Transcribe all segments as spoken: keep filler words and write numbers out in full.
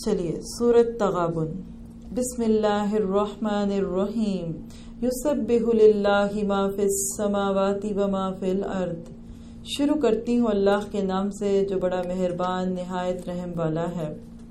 چلیے سورۃ تغابن۔ بسم اللہ الرحمن الرحیم۔ یسبح للہ ما فی السماوات و ما فی الارض۔ شروع کرتی ہوں اللہ کے نام سے جو بڑا مہربان نہایت رحم والا ہے۔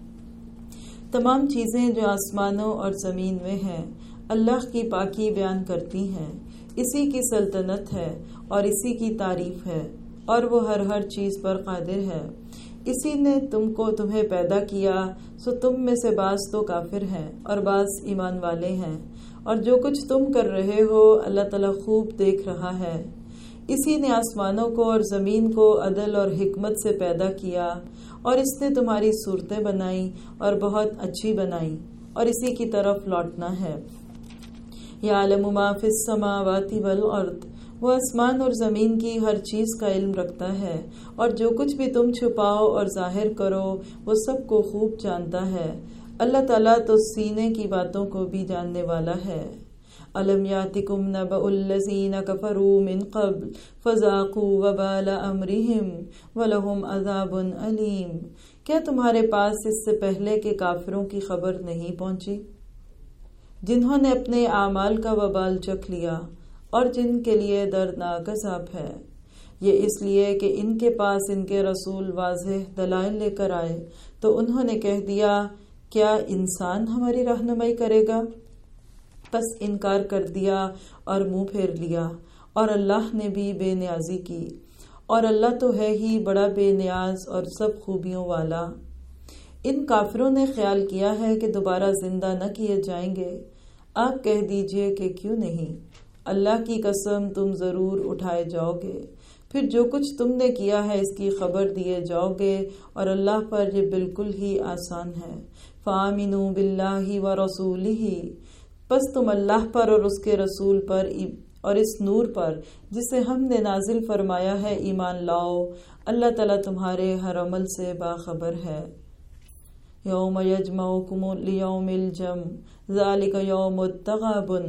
تمام چیزیں جو آسمانوں اور زمین میں ہیں اللہ کی پاکی بیان کرتی ہیں۔ اسی کی سلطنت ہے اور اسی کی تعریف ہے اور وہ ہر ہر چیز پر قادر ہے۔ اسی نے تم کو تمہیں پیدا کیا، سو تم میں سے بعض تو کافر ہیں اور بعض ایمان والے ہیں، اور جو کچھ تم کر رہے ہو اللہ تعالیٰ خوب دیکھ رہا ہے۔ اسی نے آسمانوں کو اور زمین کو عدل اور حکمت سے پیدا کیا، اور اس نے تمہاری صورتیں بنائیں اور بہت اچھی بنائیں، اور اسی کی طرف لوٹنا ہے۔ یعلم ما فی السماوات والارض، وہ آسمان اور زمین کی ہر چیز کا علم رکھتا ہے، اور جو کچھ بھی تم چھپاؤ اور ظاہر کرو وہ سب کو خوب جانتا ہے۔ اللہ تعالیٰ تو سینے کی باتوں کو بھی جاننے والا ہے۔ أَلَمْ يَأْتِكُمْ نَبَأُ الَّذِينَ كَفَرُوا مِنْ قَبْلُ فَذَاقُوا وَبَالَ أَمْرِهِمْ وَلَهُمْ عَذَابٌ أَلِيمٌ۔ کیا تمہارے پاس اس سے پہلے کے کافروں کی خبر نہیں پہنچی جنہوں نے اپنے اعمال کا وبال چکھ لیا اور جن کے لیے دردناک عذاب ہے؟ یہ اس لیے کہ ان کے پاس ان کے رسول واضح دلائل لے کر آئے تو انہوں نے کہہ دیا کیا انسان ہماری رہنمائی کرے گا؟ پس انکار کر دیا اور منہ پھیر لیا، اور اللہ نے بھی بے نیازی کی، اور اللہ تو ہے ہی بڑا بے نیاز اور سب خوبیوں والا۔ ان کافروں نے خیال کیا ہے کہ دوبارہ زندہ نہ کیے جائیں گے۔ آپ کہہ دیجئے کہ کیوں نہیں، اللہ کی قسم تم ضرور اٹھائے جاؤ گے، پھر جو کچھ تم نے کیا ہے اس کی خبر دیے جاؤ گے، اور اللہ پر یہ بالکل ہی آسان ہے۔ فآمنوا باللہ ورسولہ، پس تم اللہ پر اور اس کے رسول پر اور اس نور پر جسے ہم نے نازل فرمایا ہے ایمان لاؤ۔ اللہ تعالیٰ تمہارے ہر عمل سے باخبر ہے۔ یوم یجمعکم لیوم الجمع ذالک یوم التغابن،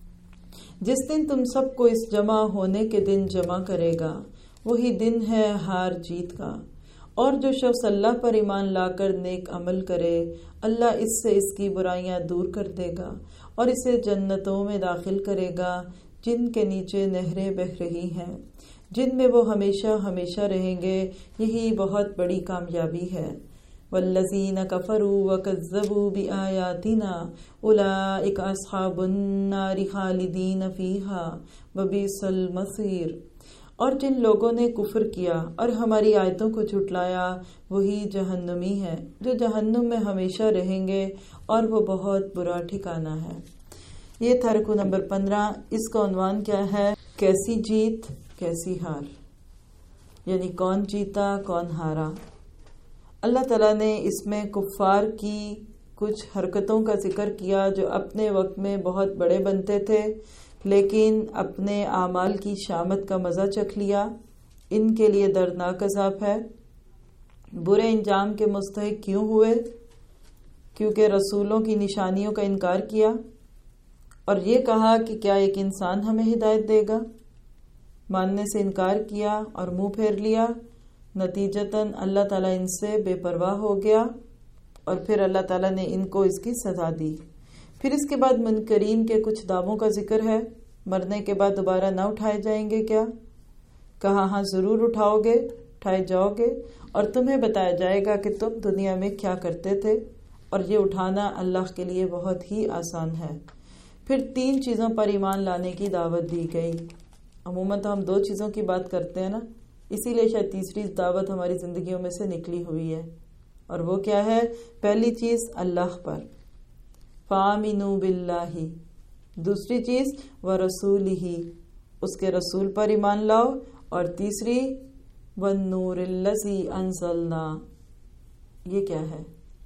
جس دن تم سب کو اس جمع ہونے کے دن جمع کرے گا، وہی دن ہے ہار جیت کا۔ اور جو شخص اللہ پر ایمان لا کر نیک عمل کرے اللہ اس سے اس کی برائیاں دور کر دے گا اور اسے جنتوں میں داخل کرے گا جن کے نیچے نہریں بہہ رہی ہیں، جن میں وہ ہمیشہ ہمیشہ رہیں گے۔ یہی بہت بڑی کامیابی ہے۔ والذین کفروا وکذبوا بآیاتنا اولئک اصحاب النار خالدین فیہا وبئس المصیر۔ اور جن لوگوں نے کفر کیا اور ہماری آیتوں کو جھٹلایا وہی جہنمی ہیں جو جہنم میں ہمیشہ رہیں گے، اور وہ بہت برا ٹھکانہ ہے۔ یہ تھا رکوع نمبر پندرہ۔ اس کا عنوان کیا ہے؟ کیسی جیت کیسی ہار، یعنی کون جیتا کون ہارا۔ اللہ تعالیٰ نے اس میں کفار کی کچھ حرکتوں کا ذکر کیا جو اپنے وقت میں بہت بڑے بنتے تھے لیکن اپنے اعمال کی شامت کا مزہ چکھ لیا۔ ان کے لیے دردناک عذاب ہے۔ برے انجام کے مستحق کیوں ہوئے؟ کیونکہ رسولوں کی نشانیوں کا انکار کیا اور یہ کہا کہ کیا ایک انسان ہمیں ہدایت دے گا؟ ماننے سے انکار کیا اور منہ پھیر لیا۔ نتیجتاً اللہ تعالیٰ ان سے بے پرواہ ہو گیا، اور پھر اللہ تعالیٰ نے ان کو اس کی سزا دی۔ پھر اس کے بعد منکرین کے کچھ دعووں کا ذکر ہے۔ مرنے کے بعد دوبارہ نہ اٹھائے جائیں گے کیا؟ کہا ہاں ضرور اٹھاؤ گے، اٹھائے جاؤ گے، اور تمہیں بتایا جائے گا کہ تم دنیا میں کیا کرتے تھے، اور یہ اٹھانا اللہ کے لیے بہت ہی آسان ہے۔ پھر تین چیزوں پر ایمان لانے کی دعوت دی گئی۔ عموماً تو ہم دو چیزوں کی بات کرتے ہیں نا، اسی لیے شاید تیسری دعوت ہماری زندگیوں میں سے نکلی ہوئی ہے، اور وہ کیا ہے؟ پہلی چیز اللہ پر، فآمنوا باللہ۔ دوسری چیز ورسولہ، اس کے رسول پر ایمان لاؤ، اور تیسری والنور الذی انزلنا، یہ کیا ہے؟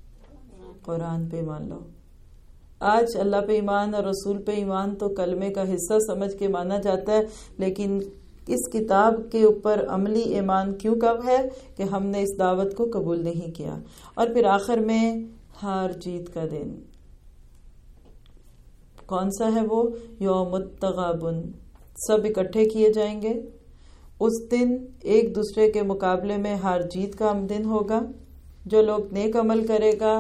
قرآن پہ ایمان لاؤ۔ آج اللہ پہ ایمان اور رسول پہ ایمان تو کلمے کا حصہ سمجھ کے مانا جاتا ہے، لیکن اس کتاب کے اوپر عملی ایمان کیوں کم ہے کہ ہم نے اس دعوت کو قبول نہیں کیا۔ اور پھر آخر میں ہار جیت کا دن کون سا ہے؟ وہ یوم التغابن، سب اکٹھے کیے جائیں گے۔ اس دن ایک دوسرے کے مقابلے میں ہار جیت کا دن ہوگا۔ جو لوگ نیک عمل کرے گا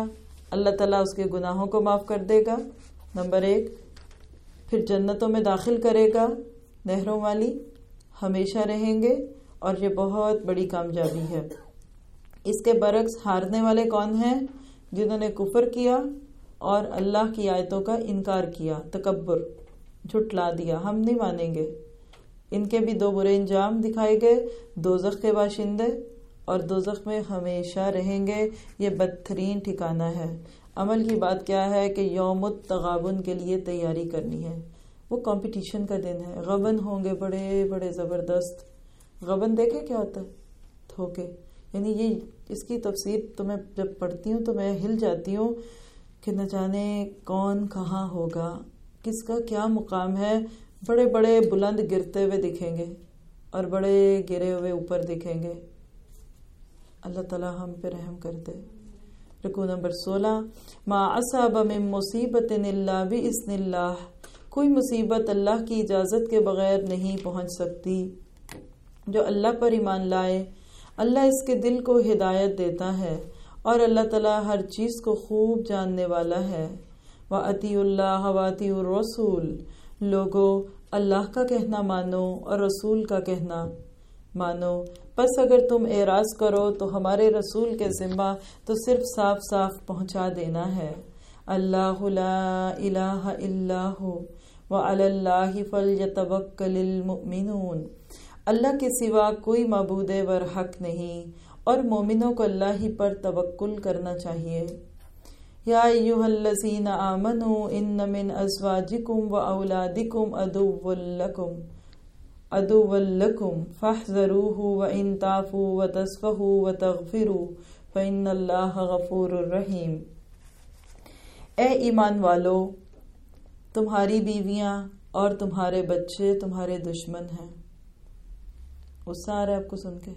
اللہ تعالیٰ اس کے گناہوں کو معاف کر دے گا، نمبر ایک۔ پھر جنتوں میں داخل کرے گا، نہروں والی، ہمیشہ رہیں گے، اور یہ بہت بڑی کامیابی ہے۔ اس کے برعکس ہارنے والے کون ہیں؟ جنہوں نے کفر کیا اور اللہ کی آیتوں کا انکار کیا، تکبر، جھٹلا دیا، ہم نہیں مانیں گے۔ ان کے بھی دو برے انجام دکھائے گئے، دوزخ کے باشندے، اور دوزخ میں ہمیشہ رہیں گے۔ یہ بدترین ٹھکانہ ہے۔ عمل کی بات کیا ہے کہ یوم التغابن کے لیے تیاری کرنی ہے۔ وہ کمپٹیشن کا دن ہے، غبن ہوں گے بڑے بڑے زبردست۔ غبن دیکھے کیا ہوتا ہے؟ دھوکے، یعنی یہ اس کی تفسیر تو میں جب پڑھتی ہوں تو میں ہل جاتی ہوں کہ نہ جانے کون کہاں ہوگا، کس کا کیا مقام ہے۔ بڑے بڑے بلند گرتے ہوئے دکھیں گے اور بڑے گرے ہوئے اوپر دکھیں گے۔ اللہ تعالیٰ ہم پہ رحم کر دے۔ رکوع نمبر سولہ، ما اصاب من مصیبت الا باذن اللہ، کوئی مصیبت اللہ کی اجازت کے بغیر نہیں پہنچ سکتی۔ جو اللہ پر ایمان لائے، اللہ اس کے دل کو ہدایت دیتا ہے، اور اللہ تعالیٰ ہر چیز کو خوب جاننے والا ہے۔ وَأَطِیعُوا اللَّهَ وَأَطِیعُوا الرَّسُولَ، لوگو اللہ کا کہنا مانو اور رسول کا کہنا مانو۔ پس اگر تم اعراض کرو تو ہمارے رسول کے ذمہ تو صرف صاف صاف پہنچا دینا ہے۔ اللہ لا الہ الا ہو وعلی اللہ فلیتوکل المؤمنون، اللہ کے سوا کوئی معبود برحق نہیں، اور مومنوں کو اللہ ہی پر توکل کرنا چاہیے۔ یا ایھا الذین آمنوا ان من ازواجکم واولادکم عدوا لکم عدوا لکم فاحذروہ وان تعفوا وتصفحوا وتغفروا فإن اللہ غفور رحیم۔ اے ایمان والو، تمہاری بیویاں اور تمہارے بچے تمہارے دشمن ہیں۔ غصہ آ رہا ہے آپ کو سن کے؟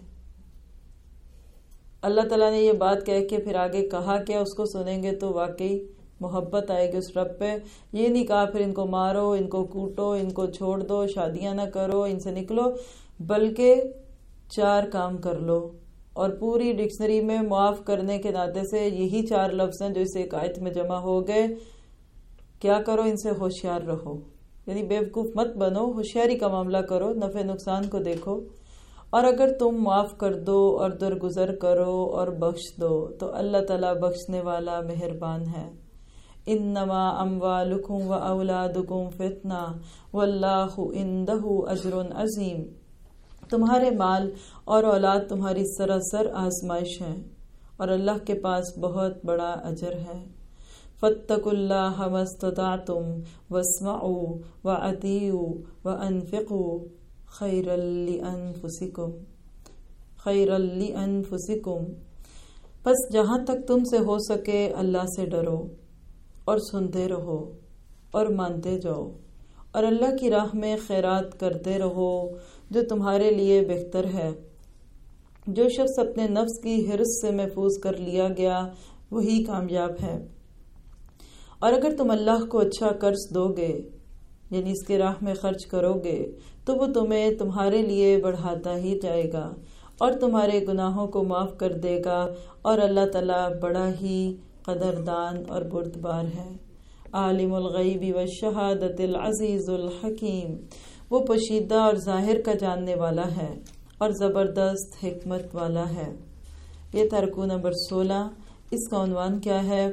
اللہ تعالیٰ نے یہ بات کہہ کے پھر آگے کہا کہ اس کو سنیں گے تو واقعی محبت آئے گی اس رب پہ۔ یہ نہیں کہا پھر ان کو مارو، ان کو کوٹو، ان کو چھوڑ دو، شادیاں نہ کرو، ان سے نکلو، بلکہ چار کام کر لو۔ اور پوری ڈکشنری میں معاف کرنے کے ناطے سے یہی چار لفظ ہیں جو اس ایک آیت میں جمع ہو گئے۔ کیا کرو؟ ان سے ہوشیار رہو، یعنی بیوقوف مت بنو، ہوشیاری کا معاملہ کرو، نفع نقصان کو دیکھو۔ اور اگر تم معاف کر دو اور درگزر کرو اور بخش دو تو اللہ تعالیٰ بخشنے والا مہربان ہے۔ انما اموالکم واولادکم فتنہ واللہ عندہ اجر عظیم، تمہارے مال اور اولاد تمہاری سراسر آزمائش ہیں، اور اللہ کے پاس بہت بڑا اجر ہے۔ فاتقوا اللہ ما استطعتم واسمعوا واطیعوا وانفقوا خیرا لانفسکم خیرا لانفسکم، پس جہاں تک تم سے ہو سکے اللہ سے ڈرو اور سنتے رہو اور مانتے جاؤ، اور اللہ کی راہ میں خیرات کرتے رہو جو تمہارے لیے بہتر ہے۔ جو شخص اپنے نفس کی حرص سے محفوظ کر لیا گیا وہی کامیاب ہے۔ اور اگر تم اللہ کو اچھا قرض دو گے، یعنی اس کے راہ میں خرچ کرو گے، تو وہ تمہیں تمہارے لیے بڑھاتا ہی جائے گا اور تمہارے گناہوں کو معاف کر دے گا، اور اللہ تعالیٰ بڑا ہی قدردان اور بردبار ہے۔ عالم الغیب والشہادۃ العزیز الحکیم، وہ پوشیدہ اور ظاہر کا جاننے والا ہے اور زبردست حکمت والا ہے۔ یہ تھا رکوع نمبر سولہ۔ اس کا عنوان کیا ہے؟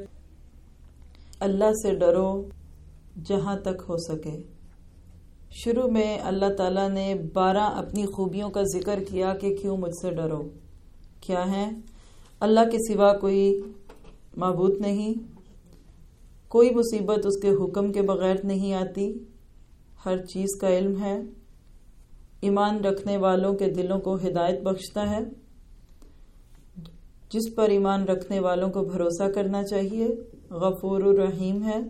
اللہ سے ڈرو جہاں تک ہو سکے۔ شروع میں اللہ تعالیٰ نے بارہ اپنی خوبیوں کا ذکر کیا کہ کیوں مجھ سے ڈرو۔ کیا ہیں؟ اللہ کے سوا کوئی معبود نہیں، کوئی مصیبت اس کے حکم کے بغیر نہیں آتی، ہر چیز کا علم ہے، ایمان رکھنے والوں کے دلوں کو ہدایت بخشتا ہے، جس پر ایمان رکھنے والوں کو بھروسہ کرنا چاہیے، غفور الرحیم ہے،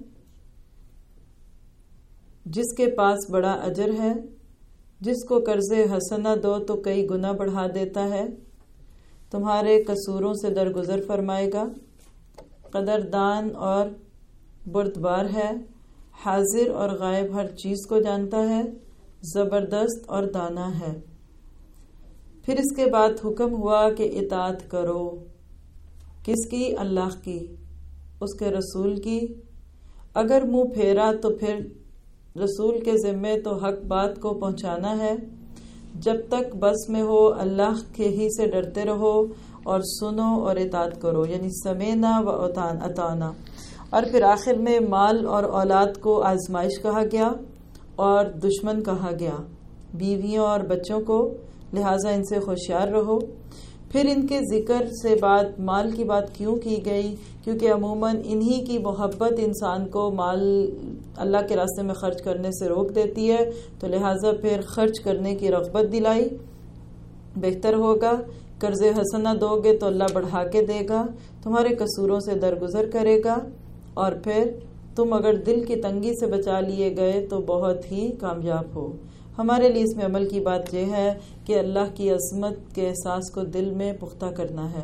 جس کے پاس بڑا اجر ہے، جس کو قرض حسنہ دو تو کئی گنا بڑھا دیتا ہے، تمہارے قصوروں سے درگزر فرمائے گا، قدردان اور بردبار ہے، حاضر اور غائب ہر چیز کو جانتا ہے، زبردست اور دانا ہے۔ پھر اس کے بعد حکم ہوا کہ اطاعت کرو، کس کی؟ اللہ کی، اس کے رسول کی، اگر منہ پھیرا تو پھر رسول کے ذمے تو حق بات کو پہنچانا ہے۔ جب تک بس میں ہو اللہ کے ہی سے ڈرتے رہو اور سنو اور اطاعت کرو، یعنی سمینا و اطاعنا۔ اور پھر آخر میں مال اور اولاد کو آزمائش کہا گیا اور دشمن کہا گیا، بیویوں اور بچوں کو، لہٰذا ان سے ہوشیار رہو۔ پھر ان کے ذکر سے بعد مال کی بات کیوں کی گئی؟ کیونکہ عموماً انہی کی محبت انسان کو مال اللہ کے راستے میں خرچ کرنے سے روک دیتی ہے، تو لہٰذا پھر خرچ کرنے کی رغبت دلائی۔ بہتر ہوگا قرض حسنہ دو گے تو اللہ بڑھا کے دے گا، تمہارے قصوروں سے درگزر کرے گا، اور پھر تم اگر دل کی تنگی سے بچا لیے گئے تو بہت ہی کامیاب ہو۔ ہمارے لیے اس میں عمل کی بات یہ ہے کہ اللہ کی عظمت کے احساس کو دل میں پختہ کرنا ہے،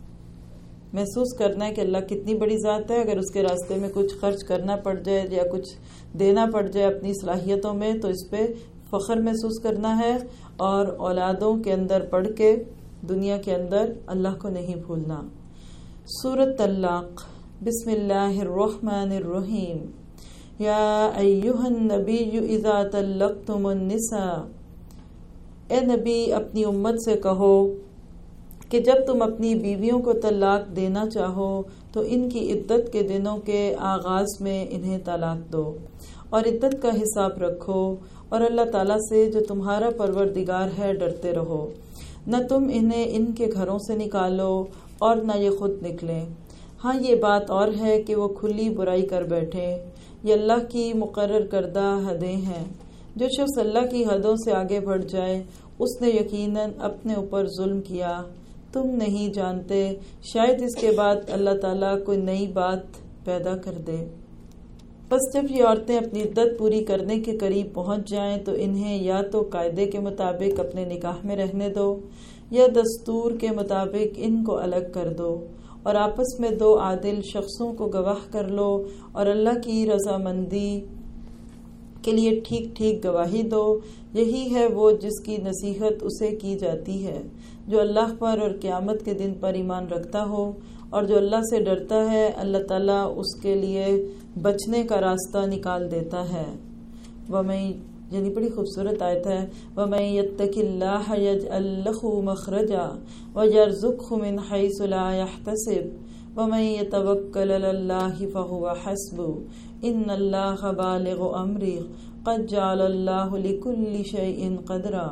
محسوس کرنا ہے کہ اللہ کتنی بڑی ذات ہے۔ اگر اس کے راستے میں کچھ خرچ کرنا پڑ جائے یا کچھ دینا پڑ جائے اپنی صلاحیتوں میں تو اس پہ فخر محسوس کرنا ہے، اور اولادوں کے اندر پڑھ کے دنیا کے اندر اللہ کو نہیں بھولنا۔ سورۃ طلاق، بسم اللہ الرحمن الرحیم۔ یا ایہا النبی اذا طلقتم النساء، اے نبی اپنی امت سے کہو کہ جب تم اپنی بیویوں کو طلاق دینا چاہو تو ان کی عدت کے دنوں کے آغاز میں انہیں طلاق دو، اور عدت کا حساب رکھو، اور اللہ تعالیٰ سے جو تمہارا پروردگار ہے ڈرتے رہو۔ نہ تم انہیں ان کے گھروں سے نکالو اور نہ یہ خود نکلیں۔ ہاں یہ بات اور ہے کہ وہ کھلی برائی کر بیٹھیں، یہ اللہ کی مقرر کردہ حدیں ہیں۔ جو شخص اللہ کی حدوں سے آگے بڑھ جائے اس نے یقیناً اپنے اوپر ظلم کیا۔ تم نہیں جانتے شاید اس کے بعد اللہ تعالیٰ کوئی نئی بات پیدا کر دے۔ بس جب یہ عورتیں اپنی عدت پوری کرنے کے قریب پہنچ جائیں تو انہیں یا تو قاعدے کے مطابق اپنے نکاح میں رہنے دو یا دستور کے مطابق ان کو الگ کر دو، اور آپس میں دو عادل شخصوں کو گواہ کر لو، اور اللہ کی رضامندی کے لیے ٹھیک ٹھیک گواہی دو۔ یہی ہے وہ جس کی نصیحت اسے کی جاتی ہے جو اللہ پر اور قیامت کے دن پر ایمان رکھتا ہو، اور جو اللہ سے ڈرتا ہے اللہ تعالیٰ اس کے لیے بچنے کا راستہ نکال دیتا ہے۔ وَمَن یعنی بڑی خوبصورت آیت ہے، وَمَن يَتَّقِ اللَّهَ يَجْعَل لَّهُ مَخْرَجًا وَيَرْزُقْهُ مِنْ حَيْثُ لَا يَحْتَسِبُ وَمَن يَتَوَكَّلْ عَلَى اللَّهِ فَهُوَ حَسْبُهُ إِنَّ اللَّهَ بَالِغُ أَمْرِهِ قَدْ جَعَلَ اللَّهُ لِكُلِّ شَيْءٍ قَدْرًا۔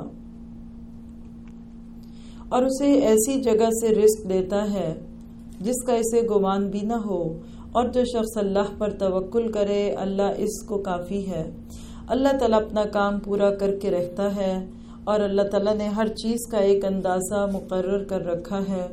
اور اسے ایسی جگہ سے رزق دیتا ہے جس کا اسے گمان بھی نہ ہو، اور جو شخص اللہ پر توکل کرے اللہ اس کو کافی ہے۔ اللہ تعالیٰ اپنا کام پورا کر کے رکھتا ہے، اور اللہ تعالیٰ نے ہر چیز کا ایک اندازہ مقرر کر رکھا ہے۔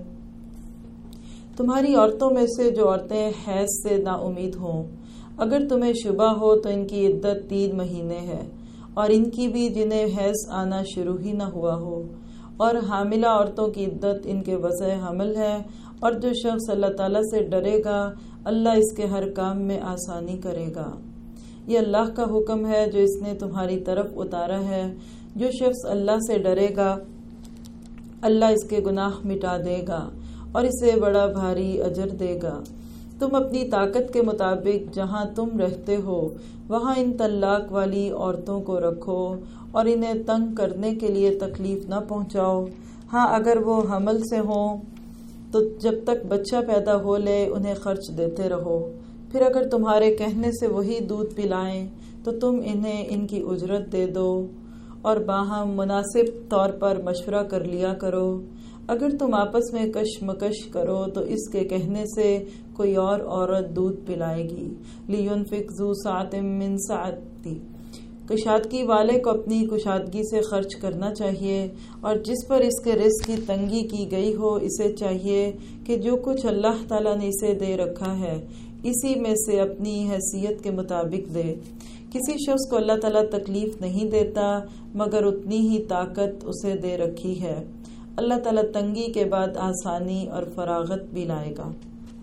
تمہاری عورتوں میں سے جو عورتیں حیض سے نا امید ہوں، اگر تمہیں شبہ ہو تو ان کی عدت تین مہینے ہے، اور ان کی بھی جنہیں حیض آنا شروع ہی نہ ہوا ہو، اور حاملہ عورتوں کی عدت ان کے وضع حمل ہے۔ اور جو شخص اللہ تعالیٰ سے ڈرے گا اللہ اس کے ہر کام میں آسانی کرے گا۔ یہ اللہ کا حکم ہے جو اس نے تمہاری طرف اتارا ہے۔ جو شخص اللہ سے ڈرے گا اللہ اس کے گناہ مٹا دے گا اور اسے بڑا بھاری اجر دے گا۔ تم اپنی طاقت کے مطابق جہاں تم رہتے ہو وہاں ان طلاق والی عورتوں کو رکھو اور انہیں تنگ کرنے کے لیے تکلیف نہ پہنچاؤ۔ ہاں اگر وہ حمل سے ہوں تو جب تک بچہ پیدا ہو لے انہیں خرچ دیتے رہو، پھر اگر تمہارے کہنے سے وہی دودھ پلائیں تو تم انہیں ان کی اجرت دے دو، اور باہم مناسب طور پر مشورہ کر لیا کرو۔ اگر تم آپس میں کشمکش کرو تو اس کے کہنے سے کوئی اور عورت دودھ پلائے گی۔ لِيُنْفِقْ ذُو سَعَةٍ مِّن سَعَتِهِ، کشادگی والے کو اپنی کشادگی سے خرچ کرنا چاہیے، اور جس پر اس کے رزق کی تنگی کی گئی ہو اسے چاہیے کہ جو کچھ اللہ تعالیٰ نے اسے دے رکھا ہے اسی میں سے اپنی حیثیت کے مطابق دے۔ کسی شخص کو اللہ تعالیٰ تکلیف نہیں دیتا مگر اتنی ہی طاقت اسے دے رکھی ہے۔ اللہ تعالیٰ تنگی کے بعد آسانی اور فراغت بھی لائے گا۔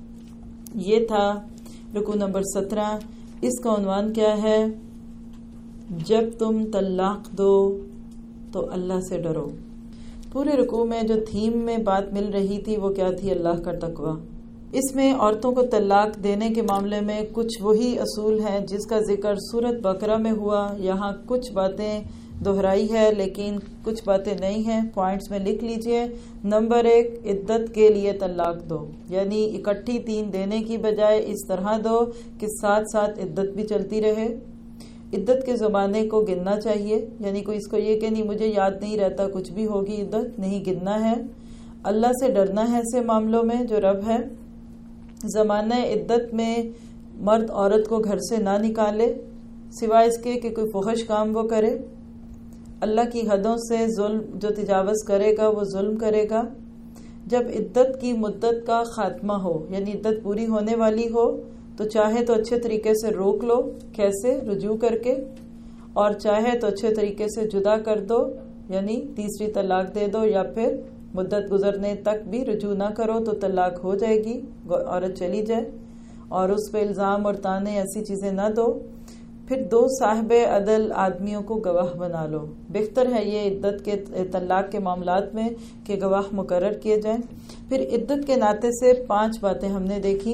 یہ تھا رکوع نمبر سترہ۔ اس کا عنوان کیا ہے؟ جب تم طلاق دو تو اللہ سے ڈرو۔ پورے رکوع میں جو تھیم میں بات مل رہی تھی وہ کیا تھی؟ اللہ کا تقوی۔ اس میں عورتوں کو طلاق دینے کے معاملے میں کچھ وہی اصول ہیں جس کا ذکر سورۃ بقرہ میں ہوا. یہاں کچھ باتیں دہرائی ہے لیکن کچھ باتیں نہیں ہیں. پوائنٹس میں لکھ لیجئے. نمبر ایک، عدت کے لیے طلاق دو، یعنی اکٹھی تین دینے کی بجائے اس طرح دو کہ ساتھ ساتھ عدت بھی چلتی رہے. عدت کے زمانے کو گننا چاہیے، یعنی کوئی اس کو یہ کہ نہیں مجھے یاد نہیں رہتا کچھ بھی ہوگی عدت، نہیں گننا ہے. اللہ سے ڈرنا ہے ایسے معاملوں میں جو رب ہے. زمانہ عدت میں مرد عورت کو گھر سے نہ نکالے سوائے اس کے کہ کوئی فحش کام وہ کرے. اللہ کی حدوں سے ظلم جو تجاوز کرے گا وہ ظلم کرے گا. جب عدت کی مدت کا خاتمہ ہو، یعنی عدت پوری ہونے والی ہو، تو چاہے تو اچھے طریقے سے روک لو. کیسے؟ رجوع کر کے. اور چاہے تو اچھے طریقے سے جدا کر دو، یعنی تیسری طلاق دے دو، یا پھر مدت گزرنے تک بھی رجوع نہ کرو تو طلاق ہو جائے گی، عورت چلی جائے. اور اس پہ الزام اور تانے ایسی چیزیں نہ دو. پھر دو صاحب عدل آدمیوں کو گواہ بنا لو. بہتر ہے یہ عدت کے طلاق کے معاملات میں کہ گواہ مقرر کیے جائیں. پھر عدت کے ناطے سے پانچ باتیں ہم نے دیکھی.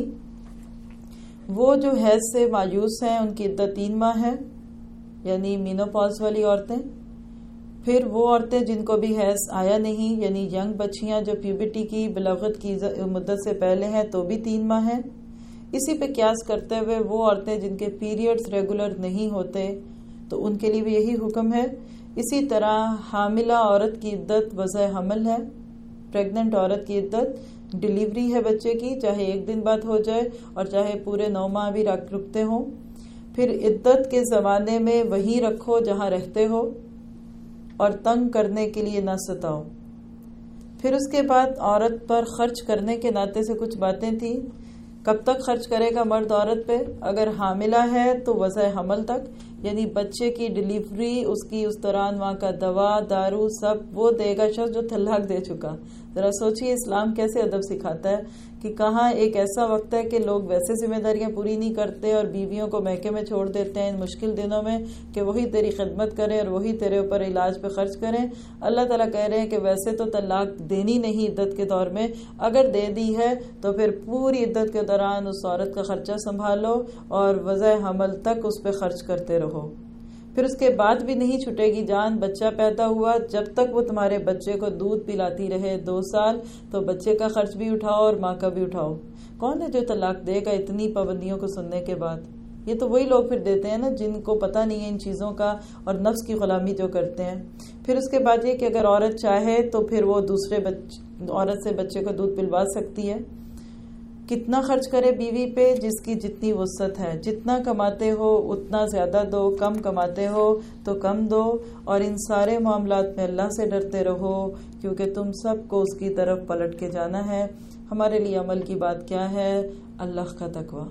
وہ جو حیض سے مایوس ہیں ان کی عدت تین ماہ ہے، یعنی مینوپاز والی عورتیں. پھر وہ عورتیں جن کو بھی حیض آیا نہیں، یعنی ینگ بچیاں جو پیوبرٹی کی بلاغت کی مدت سے پہلے ہیں تو بھی تین ماہ ہیں. اسی پہ قیاس کرتے ہوئے وہ عورتیں جن کے پیریڈز ریگولر نہیں ہوتے تو ان کے لیے بھی یہی حکم ہے. اسی طرح حاملہ عورت کی عدت وضع حمل ہے. پریگننٹ عورت کی عدت ڈیلیوری ہے بچے کی، چاہے ایک دن بعد ہو جائے اور چاہے پورے نو ماہ بھی رکھتے ہوں. پھر عدت کے زمانے میں وہی رکھو جہاں رہتے ہو اور تنگ کرنے کے لیے نہ ستاؤ. پھر اس کے بعد عورت پر خرچ کرنے کے ناطے سے کچھ باتیں تھیں. کب تک خرچ کرے گا مرد عورت پہ؟ اگر حاملہ ہے تو وضع حمل تک، یعنی بچے کی ڈیلیوری، اس کی اس دوران وہاں کا دوا دارو سب وہ دے گا شخص جو طلاق دے چکا. ذرا سوچیے اسلام کیسے ادب سکھاتا ہے کہ کہاں ایک ایسا وقت ہے کہ لوگ ویسے ذمہ داریاں پوری نہیں کرتے اور بیویوں کو میکے میں چھوڑ دیتے ہیں ان مشکل دنوں میں کہ وہی تیری خدمت کریں اور وہی تیرے اوپر علاج پہ خرچ کریں. اللہ تعالیٰ کہہ رہے ہیں کہ ویسے تو طلاق دینی نہیں عدت کے دور میں، اگر دے دی ہے تو پھر پوری عدت کے دوران اس عورت کا خرچہ سنبھالو اور وضع حمل تک اس پہ خرچ کرتے رہو. پھر اس کے بعد بھی نہیں چھٹے گی جان. بچہ پیدا ہوا، جب تک وہ تمہارے بچے کو دودھ پلاتی رہے دو سال تو بچے کا خرچ بھی اٹھاؤ اور ماں کا بھی اٹھاؤ. کون ہے جو طلاق دے گا اتنی پابندیوں کو سننے کے بعد؟ یہ تو وہی لوگ پھر دیتے ہیں نا جن کو پتہ نہیں ہے ان چیزوں کا اور نفس کی غلامی جو کرتے ہیں. پھر اس کے بعد یہ کہ اگر عورت چاہے تو پھر وہ دوسرے بچ... عورت سے بچے کو دودھ پلوا سکتی ہے. کتنا خرچ کرے بیوی پہ؟ جس کی جتنی وسعت ہے. جتنا کماتے ہو اتنا زیادہ دو، کم کماتے ہو تو کم دو. اور ان سارے معاملات میں اللہ سے ڈرتے رہو کیونکہ تم سب کو اس کی طرف پلٹ کے جانا ہے. ہمارے لیے عمل کی بات کیا ہے؟ اللہ کا تقوی.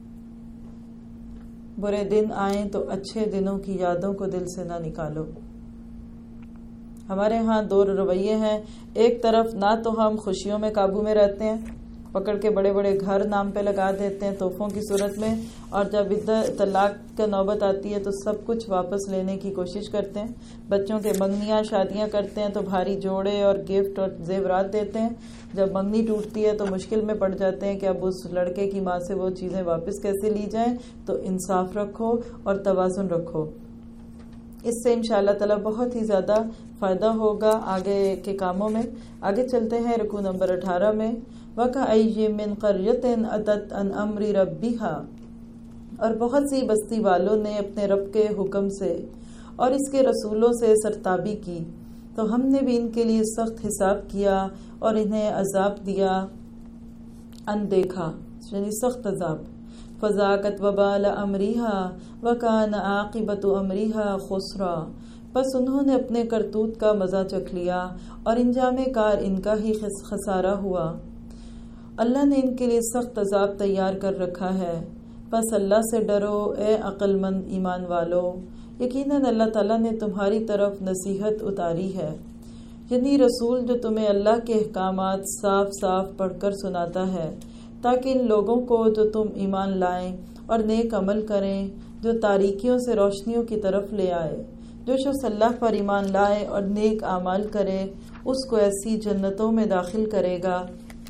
برے دن آئیں تو اچھے دنوں کی یادوں کو دل سے نہ نکالو. ہمارے ہاں دو رویے ہیں. ایک طرف نہ تو ہم خوشیوں میں قابو میں رہتے ہیں، پکڑ کے بڑے بڑے گھر نام پہ لگا دیتے ہیں تحفوں کی صورت میں، اور جب طلاق کا نوبت آتی ہے تو سب کچھ واپس لینے کی کوشش کرتے ہیں. بچوں کے منگنیاں شادیاں کرتے ہیں تو بھاری جوڑے اور گفٹ اور زیورات دیتے ہیں. جب منگنی ٹوٹتی ہے تو مشکل میں پڑ جاتے ہیں کہ اب اس لڑکے کی ماں سے وہ چیزیں واپس کیسے لی جائیں. تو انصاف رکھو اور توازن رکھو. اس سے انشاءاللہ تعالی بہت ہی زیادہ فائدہ ہوگا آگے کے کاموں میں. آگے چلتے ہیں رکوع نمبر اٹھارہ میں. وَكَأَيٍّ مِّن قَرْيَةٍ أَتَتْ عَنْ أَمْرِ رَبِّهَا، اور بہت سی بستی والوں نے اپنے رب کے حکم سے اور اس کے رسولوں سے سرتابی کی تو ہم نے بھی ان کے لیے سخت حساب کیا اور انہیں عذاب دیا اندیکھا، یعنی سخت عذاب. فَذَاقَتْ وَبَالَ أَمْرِهَا وَكَانَ عَاقِبَةُ أَمْرِهَا خُسْرًا، بس انہوں نے اپنے کرتوت کا مزہ چکھ لیا اور انجام کار ان کا ہی خسارہ ہوا. اللہ نے ان کے لیے سخت عذاب تیار کر رکھا ہے. بس اللہ سے ڈرو اے عقل مند ایمان والو، یقیناً اللہ تعالیٰ نے تمہاری طرف نصیحت اتاری ہے، یعنی رسول جو تمہیں اللہ کے احکامات صاف صاف پڑھ کر سناتا ہے تاکہ ان لوگوں کو جو تم ایمان لائیں اور نیک عمل کریں جو تاریکیوں سے روشنیوں کی طرف لے آئے. جو شخص اللہ پر ایمان لائے اور نیک اعمال کرے اس کو ایسی جنتوں میں داخل کرے گا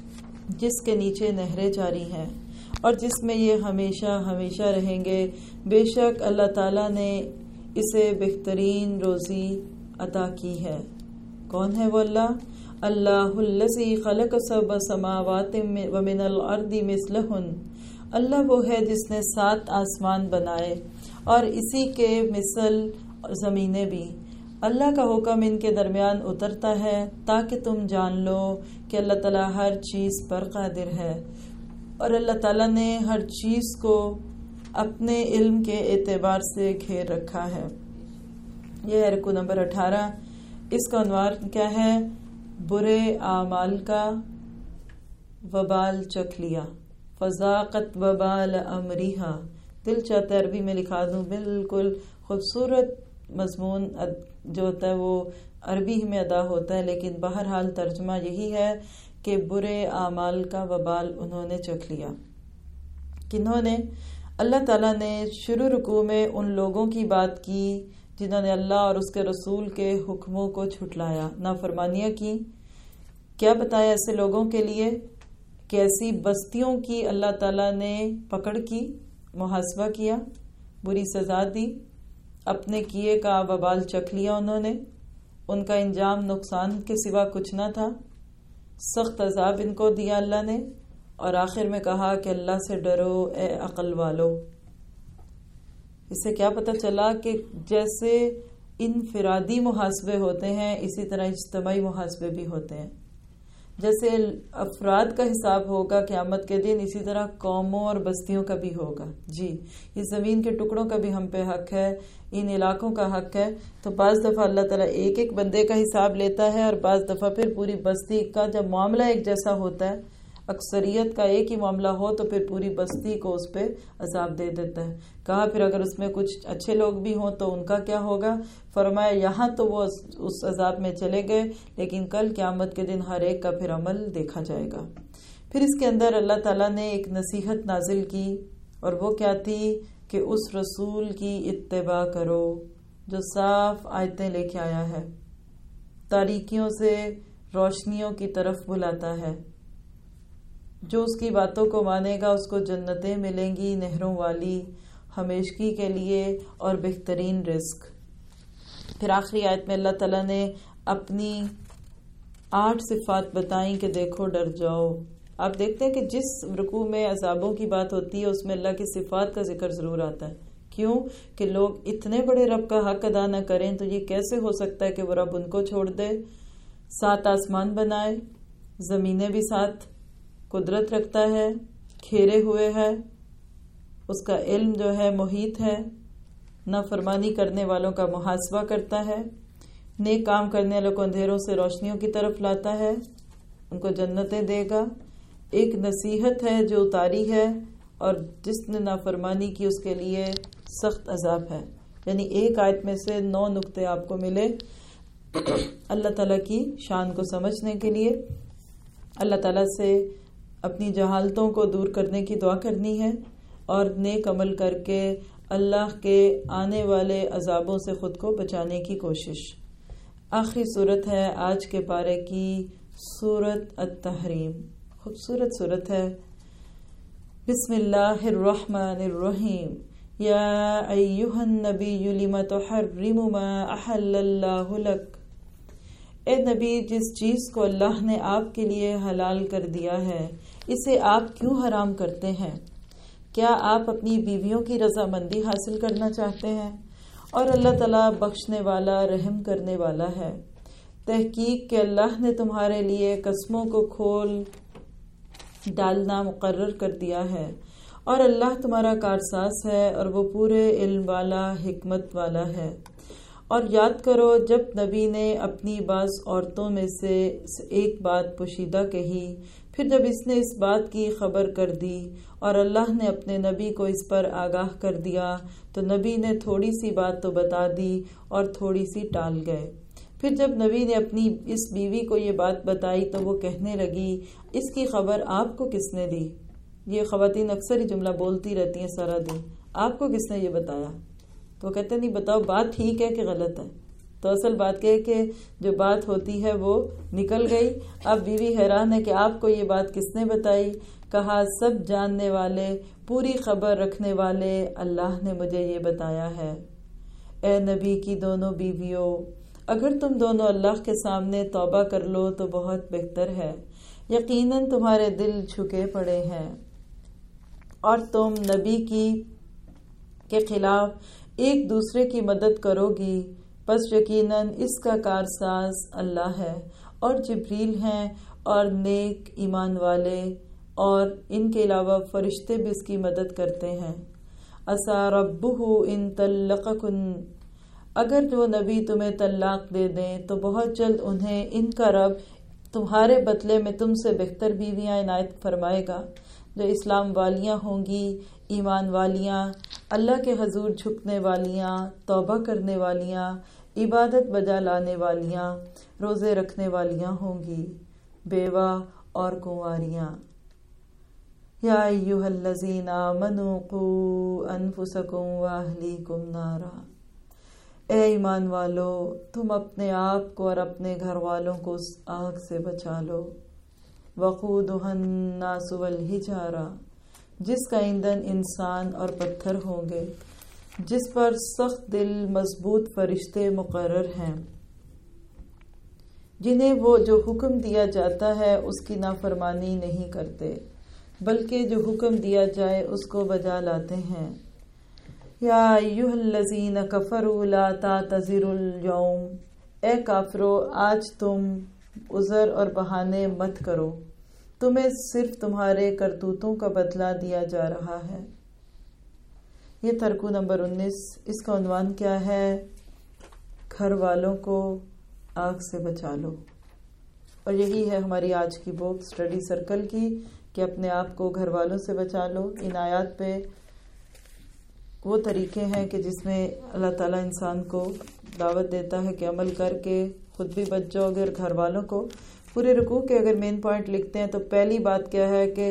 جس کے نیچے نہریں جاری ہیں اور جس میں یہ ہمیشہ ہمیشہ رہیں گے. بے شک اللہ تعالیٰ نے اسے بہترین روزی عطا کی ہے. کون ہے وہ اللہ؟ اللہ الذی خلق سبع سماوات ومن الارض مثلہن. اللہ وہ ہے جس نے سات آسمان بنائے اور اسی کے مثل زمینیں بھی. اللہ کا حکم ان کے درمیان اترتا ہے تاکہ تم جان لو کہ اللہ تعالیٰ ہر چیز پر قادر ہے اور اللہ تعالیٰ نے ہر چیز کو اپنے علم کے اعتبار سے گھیر رکھا ہے. یہ ہے رکوع نمبر اٹھارہ. اس کا عنوان کیا ہے؟ برے اعمال کا وبال چکھ لیا. فذاقت وبال امریہا. دل چاہتا ہے عربی میں لکھا دوں، بالکل خوبصورت مضمون جو ہوتا ہے وہ عربی میں ادا ہوتا ہے، لیکن بہرحال ترجمہ یہی ہے کہ برے اعمال کا وبال انہوں نے چکھ لیا. کنہوں نے؟ اللہ تعالیٰ نے شروع رکوع میں ان لوگوں کی بات کی جنہوں نے اللہ اور اس کے رسول کے حکموں کو جھٹلایا، نافرمانیاں کی. کیا بتایا ایسے لوگوں کے لیے کہ ایسی بستیوں کی اللہ تعالیٰ نے پکڑ کی، محاسبہ کیا، بری سزا دی، اپنے کیے کا وبال چکھ لیا انہوں نے. ان کا انجام نقصان کے سوا کچھ نہ تھا. سخت عذاب ان کو دیا اللہ نے اور آخر میں کہا کہ اللہ سے ڈرو اے عقل والو. اس سے کیا پتہ چلا کہ جیسے انفرادی محاسبے ہوتے ہیں اسی طرح اجتماعی محاسبے بھی ہوتے ہیں. جیسے افراد کا حساب ہوگا قیامت کے دن، اسی طرح قوموں اور بستیوں کا بھی ہوگا. جی، اس زمین کے ٹکڑوں کا بھی ہم پہ حق ہے، ان علاقوں کا حق ہے. تو بعض دفعہ اللہ تعالیٰ ایک ایک بندے کا حساب لیتا ہے اور بعض دفعہ پھر پوری بستی کا. جب معاملہ ایک جیسا ہوتا ہے، اکثریت کا ایک ہی معاملہ ہو تو پھر پوری بستی کو اس پہ عذاب دے دیتا ہے. کہا پھر اگر اس میں کچھ اچھے لوگ بھی ہوں تو ان کا کیا ہوگا؟ فرمایا یہاں تو وہ اس عذاب میں چلے گئے، لیکن کل قیامت کے دن ہر ایک کا پھر عمل دیکھا جائے گا. پھر اس کے اندر اللہ تعالیٰ نے ایک نصیحت نازل کی، اور وہ کیا تھی کہ اس رسول کی اتباع کرو جو صاف آیتیں لے کے آیا ہے، تاریکیوں سے روشنیوں کی طرف بلاتا ہے. جو اس کی باتوں کو مانے گا اس کو جنتیں ملیں گی نہروں والی، ہمیشگی کے لیے اور بہترین رزق. پھر آخری آیت میں اللہ تعالیٰ نے اپنی آٹھ صفات بتائیں کہ دیکھو ڈر جاؤ. آپ دیکھتے ہیں کہ جس رکوع میں عذابوں کی بات ہوتی ہے اس میں اللہ کی صفات کا ذکر ضرور آتا ہے. کیوں کہ لوگ اتنے بڑے رب کا حق ادا نہ کریں تو یہ کیسے ہو سکتا ہے کہ وہ رب ان کو چھوڑ دے. سات آسمان بنائے، زمینیں بھی ساتھ قدرت رکھتا ہے، گھیرے ہوئے ہے، اس کا علم جو ہے محیط ہے، نافرمانی کرنے والوں کا محاسبہ کرتا ہے، نیک کام کرنے والوں کو اندھیروں سے روشنیوں کی طرف لاتا ہے، ان کو جنتیں دے گا. ایک نصیحت ہے جو اتاری ہے، اور جس نے نافرمانی کی اس کے لیے سخت عذاب ہے. یعنی ایک آیت میں سے نو نقطے آپ کو ملے اللہ تعالیٰ کی شان کو سمجھنے کے لیے. اللہ تعالیٰ سے اپنی جہالتوں کو دور کرنے کی دعا کرنی ہے اور نیک عمل کر کے اللہ کے آنے والے عذابوں سے خود کو بچانے کی کوشش. آخری صورت ہے آج کے پارے کی سورت التحریم. خوبصورت صورت ہے. بسم اللہ الرحمن الرحیم. یا ایہا النبی لم تحرم ما احل اللہ لک. اے نبی، جس چیز کو اللہ نے آپ کے لیے حلال کر دیا ہے اسے آپ کیوں حرام کرتے ہیں؟ کیا آپ اپنی بیویوں کی رضامندی حاصل کرنا چاہتے ہیں؟ اور اللہ تعالیٰ بخشنے والا رحم کرنے والا ہے. تحقیق کہ اللہ نے تمہارے لیے قسموں کو کھول ڈالنا مقرر کر دیا ہے، اور اللہ تمہارا کارساز ہے اور وہ پورے علم والا حکمت والا ہے. اور یاد کرو جب نبی نے اپنی بعض عورتوں میں سے ایک بات پوشیدہ کہی، پھر جب اس نے اس بات کی خبر کر دی اور اللہ نے اپنے نبی کو اس پر آگاہ کر دیا تو نبی نے تھوڑی سی بات تو بتا دی اور تھوڑی سی ٹال گئے. پھر جب نبی نے اپنی اس بیوی کو یہ بات بتائی تو وہ کہنے لگی اس کی خبر آپ کو کس نے دی؟ یہ خواتین اکثر ہی جملہ بولتی رہتی ہیں سارا دن، آپ کو کس نے یہ بتایا؟ تو وہ کہتے نہیں بتاؤ بات ٹھیک ہے کہ غلط ہے. تو اصل بات یہ ہے کہ جو بات ہوتی ہے وہ نکل گئی. اب بیوی حیران ہے کہ آپ کو یہ بات کس نے بتائی؟ کہا سب جاننے والے، پوری خبر رکھنے والے اللہ نے مجھے یہ بتایا ہے. اے نبی کی دونوں بیویوں، اگر تم دونوں اللہ کے سامنے توبہ کر لو تو بہت بہتر ہے. یقیناً تمہارے دل جھکے پڑے ہیں اور تم نبی کی کے خلاف ایک دوسرے کی مدد کرو گی، پس یقیناً اس کا کارساز اللہ ہے اور جبریل ہیں اور نیک ایمان والے، اور ان کے علاوہ فرشتے بھی اس کی مدد کرتے ہیں. عسیٰ ربہ ان طلقکن، اگر جو نبی تمہیں طلاق دے دیں تو بہت جلد انہیں ان کا رب تمہارے بدلے میں تم سے بہتر بیویاں عنایت فرمائے گا، جو اسلام والیاں ہوں گی، ایمان والیاں، اللہ کے حضور جھکنے والیاں، توبہ کرنے والیاں، عبادت بجا لانے والیاں، روزے رکھنے والیاں ہوں گی، بیوہ اور کنواریاں. یا ایھا الذین آمنوا قوا انفسکم واہلیکم نارا، اے ایمان والو تم اپنے آپ کو اور اپنے گھر والوں کو اس آگ سے بچا لو. وقودھا الناس والحجارہ، جس کا ایندھن انسان اور پتھر ہوں گے، جس پر سخت دل مضبوط فرشتے مقرر ہیں، جنہیں وہ جو حکم دیا جاتا ہے اس کی نافرمانی نہیں کرتے بلکہ جو حکم دیا جائے اس کو بجا لاتے ہیں. یا ایھا الذین کفروا لا تعتذروا الیوم، اے کافرو آج تم عذر اور بہانے مت کرو، تمہیں صرف تمہارے کرتوتوں کا بدلہ دیا جا رہا ہے. یہ ترکو نمبر انیس، اس کا عنوان کیا ہے؟ گھر والوں کو آگ سے بچا لو. اور یہی ہے ہماری آج کی بک اسٹڈی سرکل کی کہ اپنے آپ کو گھر والوں سے بچا لو. ان آیات پہ وہ طریقے ہیں کہ جس میں اللہ تعالیٰ انسان کو دعوت دیتا ہے کہ عمل کر کے خود بھی بچ جاؤ گے اور گھر والوں کو. پورے رکوع کے اگر مین پوائنٹ لکھتے ہیں تو پہلی بات کیا ہے کہ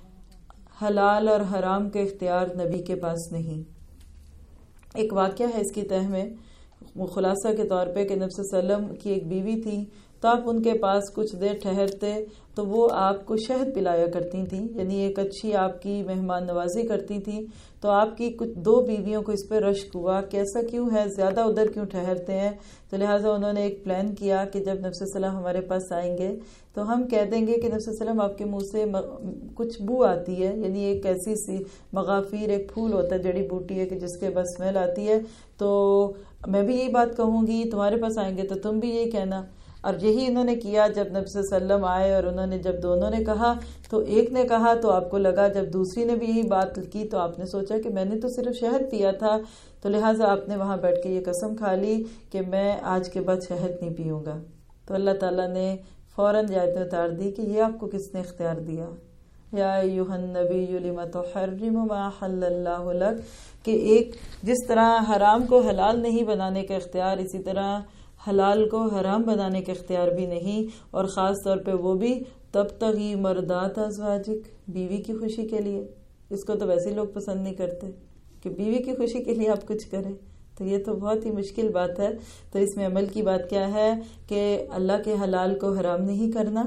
حلال اور حرام کے اختیار نبی کے پاس نہیں. ایک واقعہ ہے اس کی تہ میں، خلاصہ کے طور پہ کہ نبی صلی اللہ علیہ وسلم کی ایک بیوی تھی، تو آپ ان کے پاس کچھ دیر ٹھہرتے تو وہ آپ کو شہد پلایا کرتی تھیں، یعنی ایک اچھی آپ کی مہمان نوازی کرتی تھیں. تو آپ کی کچھ دو بیویوں کو اس پہ رشک ہوا کہ ایسا کیوں ہے، زیادہ ادھر کیوں ٹھہرتے ہیں. تو لہٰذا انہوں نے ایک پلان کیا کہ جب نبی صلی اللہ علیہ وسلم ہمارے پاس آئیں گے تو ہم کہہ دیں گے کہ نبی صلی اللہ علیہ وسلم آپ کے منہ سے کچھ بو آتی ہے، یعنی ایک ایسی سی مغافیر، ایک پھول ہوتا ہے، جڑی بوٹی ہے کہ جس کے بس اسمیل آتی ہے. تو میں بھی یہی بات کہوں گی، تمہارے پاس آئیں گے تو تم بھی یہی کہنا. اور یہی انہوں نے کیا. جب نبی صلی اللہ علیہ وسلم آئے اور انہوں نے جب دونوں نے کہا تو ایک نے کہا تو آپ کو لگا، جب دوسری نے بھی یہی بات کی تو آپ نے سوچا کہ میں نے تو صرف شہد پیا تھا، تو لہٰذا آپ نے وہاں بیٹھ کے یہ قسم کھا لی کہ میں آج کے بعد شہد نہیں پیوں گا. تو اللہ تعالیٰ نے فوراً آیت اتار دی کہ یہ آپ کو کس نے اختیار دیا. یا ایھا النبی لم تحرم ما احل اللہ لک، کہ ایک جس طرح حرام کو حلال نہیں بنانے کا اختیار، اسی طرح حلال کو حرام بنانے کا اختیار بھی نہیں. اور خاص طور پہ وہ بھی تبتغی مرضات ازواجک، بیوی کی خوشی کے لیے. اس کو تو ویسے لوگ پسند نہیں کرتے کہ بیوی کی خوشی کے لیے آپ کچھ کریں، تو یہ تو بہت ہی مشکل بات ہے. تو اس میں عمل کی بات کیا ہے کہ اللہ کے حلال کو حرام نہیں کرنا،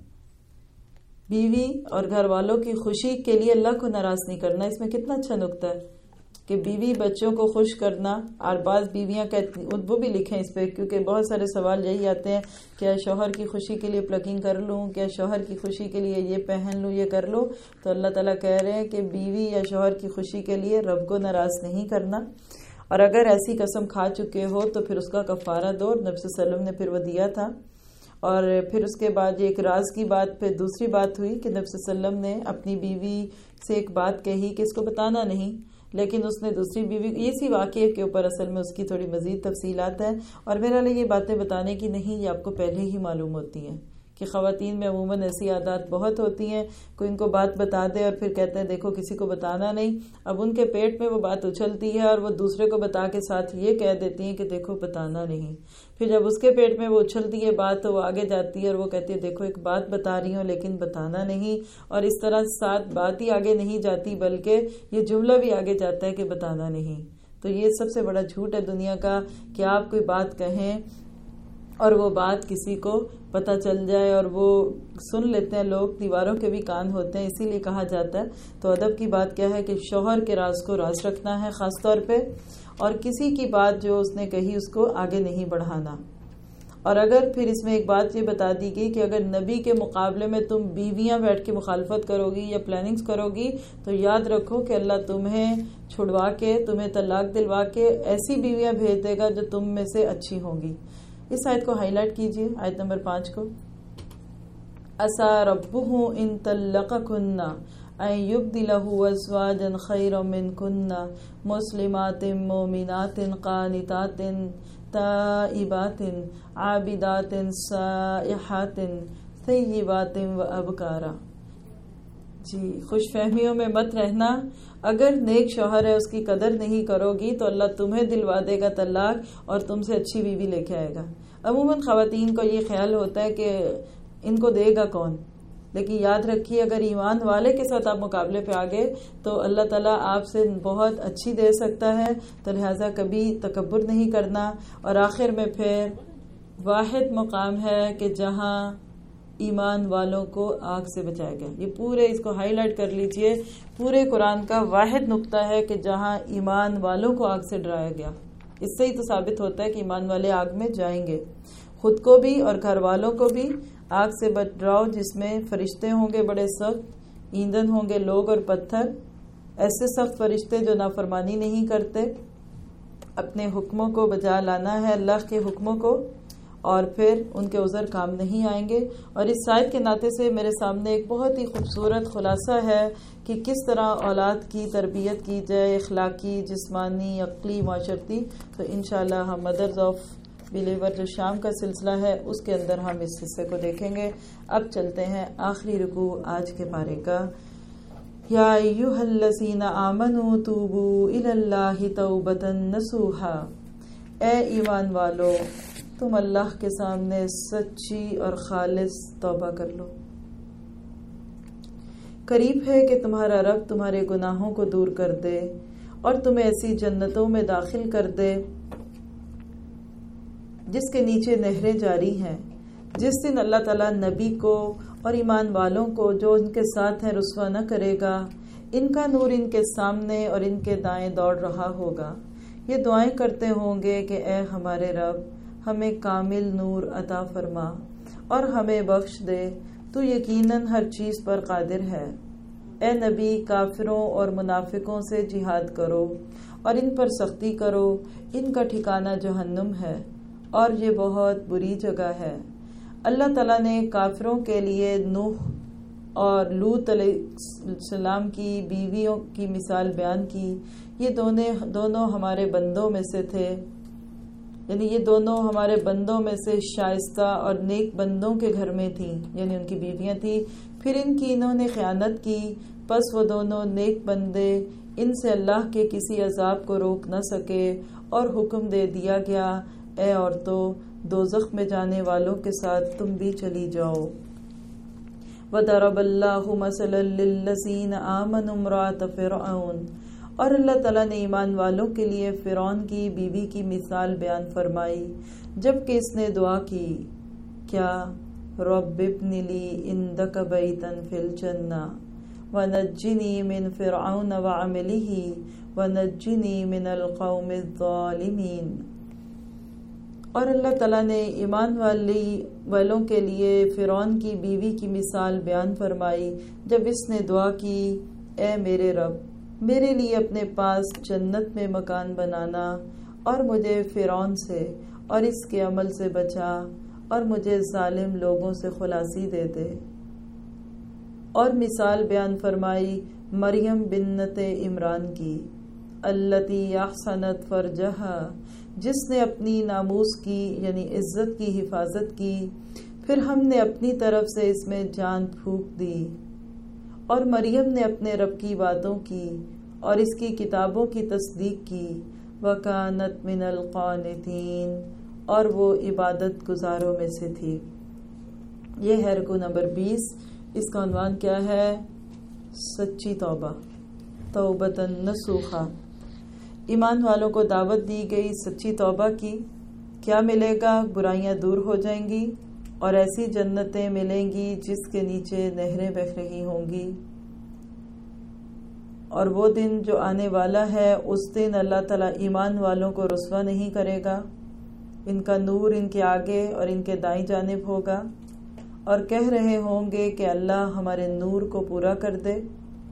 بیوی اور گھر والوں کی خوشی کے لیے اللہ کو ناراض نہیں کرنا. اس میں کتنا اچھا نکتہ ہے کہ بیوی بچوں کو خوش کرنا. اور بعض بیویاں کہتی، وہ بھی لکھیں اس پہ، کیونکہ بہت سارے سوال یہی آتے ہیں، کیا شوہر کی خوشی کے لیے پلکنگ کر لوں، کیا شوہر کی خوشی کے لیے یہ پہن لوں، یہ کر لوں. تو اللہ تعالیٰ کہہ رہے ہیں کہ بیوی یا شوہر کی خوشی کے لیے رب کو ناراض نہیں کرنا. اور اگر ایسی قسم کھا چکے ہو تو پھر اس کا کفارہ دو. نبی صلی اللہ علیہ وسلم نے پھر وہ دیا تھا. اور پھر اس کے بعد ایک راز کی بات پہ دوسری بات ہوئی کہ نبی صلی اللہ علیہ وسلم نے اپنی بیوی سے ایک بات کہی کہ اس کو بتانا نہیں، لیکن اس نے دوسری بیوی، اسی واقعے کے اوپر اصل میں اس کی تھوڑی مزید تفصیلات ہیں. اور میرا لیے یہ باتیں بتانے کی نہیں، یہ آپ کو پہلے ہی معلوم ہوتی ہیں کہ خواتین میں عموماً ایسی عادات بہت ہوتی ہیں، کوئی ان کو بات بتا دے اور پھر کہتے ہیں دیکھو کسی کو بتانا نہیں. اب ان کے پیٹ میں وہ بات اچھلتی ہے اور وہ دوسرے کو بتا کے ساتھ یہ کہہ دیتی ہیں کہ دیکھو بتانا نہیں. پھر جب اس کے پیٹ میں وہ اچھلتی ہے بات تو وہ آگے جاتی ہے اور وہ کہتی ہے دیکھو ایک بات بتا رہی ہوں لیکن بتانا نہیں. اور اس طرح ساتھ بات ہی آگے نہیں جاتی بلکہ یہ جملہ بھی آگے جاتا ہے کہ بتانا نہیں. تو یہ سب سے بڑا جھوٹ ہے دنیا کا کہ آپ کوئی بات کہیں اور وہ بات کسی کو پتہ چل جائے اور وہ سن لیتے ہیں لوگ، دیواروں کے بھی کان ہوتے ہیں، اسی لیے کہا جاتا ہے۔ تو ادب کی بات کیا ہے کہ شوہر کے راز کو راز رکھنا ہے خاص طور پہ، اور کسی کی بات جو اس نے کہی اس کو آگے نہیں بڑھانا۔ اور اگر پھر اس میں ایک بات یہ بتا دی گئی کہ اگر نبی کے مقابلے میں تم بیویاں بیٹھ کے مخالفت کرو گی یا پلاننگز کرو گی تو یاد رکھو کہ اللہ تمہیں چھڑوا کے، تمہیں طلاق دلوا کے ایسی بیویاں بھیج دے گا جو تم میں سے اچھی ہوں گی۔ اس آیت کو ہائی لائٹ کیجئے، آیت نمبر پانچ کو۔ عَسَىٰ رَبُّهُ إِن طَلَّقَكُنَّ أَن يُبْدِلَهُ أَزْوَاجًا خَيْرًا مِّنكُنَّ مُسْلِمَاتٍ مُؤْمِنَاتٍ قَانِتَاتٍ تَائِبَاتٍ عَابِدَاتٍ سَائِحَاتٍ ثَيِّبَاتٍ وَأَبْكَارًا۔ جی، خوش فہمیوں میں مت رہنا، اگر نیک شوہر ہے اس کی قدر نہیں کرو گی تو اللہ تمہیں دلوا دے گا طلاق اور تم سے اچھی بیوی لے کے آئے گا۔ عموماً خواتین کو یہ خیال ہوتا ہے کہ ان کو دے گا کون، لیکن یاد رکھیے اگر ایمان والے کے ساتھ آپ مقابلے پہ آگے تو اللہ تعالیٰ آپ سے بہت اچھی دے سکتا ہے، تو لہٰذا کبھی تکبر نہیں کرنا۔ اور آخر میں پھر واحد مقام ہے کہ جہاں ایمان والوں کو آگ سے بچایا گیا، یہ پورے اس کو ہائی لائٹ کر لیجئے، پورے قرآن کا واحد نقطہ ہے کہ جہاں ایمان والوں کو آگ سے ڈرایا گیا۔ اس سے ہی تو ثابت ہوتا ہے کہ ایمان والے آگ میں جائیں گے۔ خود کو بھی اور گھر والوں کو بھی آگ سے ڈراؤ جس میں فرشتے ہوں گے بڑے سخت، ایندھن ہوں گے لوگ اور پتھر، ایسے سخت فرشتے جو نافرمانی نہیں کرتے، اپنے حکموں کو بجا لانا ہے اللہ کے حکموں کو، اور پھر ان کے عذر کام نہیں آئیں گے۔ اور اس آیت کے ناطے سے میرے سامنے ایک بہت ہی خوبصورت خلاصہ ہے کہ کس طرح اولاد کی تربیت کی جائے، اخلاقی، جسمانی، عقلی، معاشرتی۔ تو انشاءاللہ ہم مدرز آف بلیور جو شام کا سلسلہ ہے اس کے اندر ہم اس حصے کو دیکھیں گے۔ اب چلتے ہیں آخری رکوع آج کے پارے کا۔ یا ایھا الذین آمنوا توبوا الی اللہ توبۃ نصوحا، اے ایمان والو تم اللہ کے سامنے سچی اور خالص توبہ کر لو۔ قریب ہے کہ تمہارا رب تمہارے گناہوں کو دور کر دے اور تمہیں ایسی جنتوں میں داخل کر دے جس کے نیچے نہریں جاری ہیں۔ جس دن اللہ تعالیٰ نبی کو اور ایمان والوں کو جو ان کے ساتھ ہیں رسوا نہ کرے گا، ان کا نور ان کے سامنے اور ان کے دائیں دوڑ رہا ہوگا۔ یہ دعائیں کرتے ہوں گے کہ اے ہمارے رب ہمیں کامل نور عطا فرما اور ہمیں بخش دے، تو یقیناً ہر چیز پر قادر ہے۔ اے نبی کافروں اور منافقوں سے جہاد کرو اور ان پر سختی کرو، ان کا ٹھکانہ جہنم ہے اور یہ بہت بری جگہ ہے۔ اللہ تعالیٰ نے کافروں کے لیے نوح اور لوط علیہ السلام کی بیویوں کی مثال بیان کی۔ یہ دونوں دونوں ہمارے بندوں میں سے تھے، یعنی یہ دونوں ہمارے بندوں میں سے شائستہ اور نیک بندوں کے گھر میں تھیں، یعنی ان کی بیویاں تھیں۔ پھر ان کی انہوں نے خیانت کی، پس وہ دونوں نیک بندے ان سے اللہ کے کسی عذاب کو روک نہ سکے اور حکم دے دیا گیا، اے عورتوں دوزخ میں جانے والوں کے ساتھ تم بھی چلی جاؤ۔ وَضَرَبَ اللَّهُ مَثَلًا لِّلَّذِينَ آمَنُوا امْرَأَتَ فِرْعَوْنَ، اور اللہ تعالیٰ نے ایمان والوں کے لیے فرعون کی بیوی کی مثال بیان فرمائی جبکہ اس نے دعا کی، کیا رب ابن لی عندک بیتا فی الجنہ ونجنی من فرعون وعملہ ونجنی من القوم الظالمین۔ اور اللہ تعالیٰ نے ایمان والی والوں کے لیے فرعون کی بیوی کی مثال بیان فرمائی جب اس نے دعا کی، اے میرے رب میرے لیے اپنے پاس جنت میں مکان بنانا اور مجھے فرعون سے اور اس کے عمل سے بچا اور مجھے ظالم لوگوں سے خلاصی دے دے۔ اور مثال بیان فرمائی مریم بنت عمران کی، التی احسنت فرجہا، جس نے اپنی ناموس کی یعنی عزت کی حفاظت کی، پھر ہم نے اپنی طرف سے اس میں جان پھونک دی۔ اور مریم نے اپنے رب کی باتوں کی اور اس کی کتابوں کی تصدیق کی، وَكَانَتْ مِنَ الْقَانِتِينَ، اور وہ عبادت گزاروں میں سے تھی۔ یہ ہے رکوع نمبر بیس، اس کا عنوان کیا ہے؟ سچی توبہ، توبۃ نصوحا۔ ایمان والوں کو دعوت دی گئی سچی توبہ کی، کیا ملے گا؟ برائیاں دور ہو جائیں گی اور ایسی جنتیں ملیں گی جس کے نیچے نہریں بہہ رہی ہوں گی۔ اور وہ دن جو آنے والا ہے، اس دن اللہ تعالیٰ ایمان والوں کو رسوا نہیں کرے گا، ان کا نور ان کے آگے اور ان کے دائیں جانب ہوگا، اور کہہ رہے ہوں گے کہ اللہ ہمارے نور کو پورا کر دے۔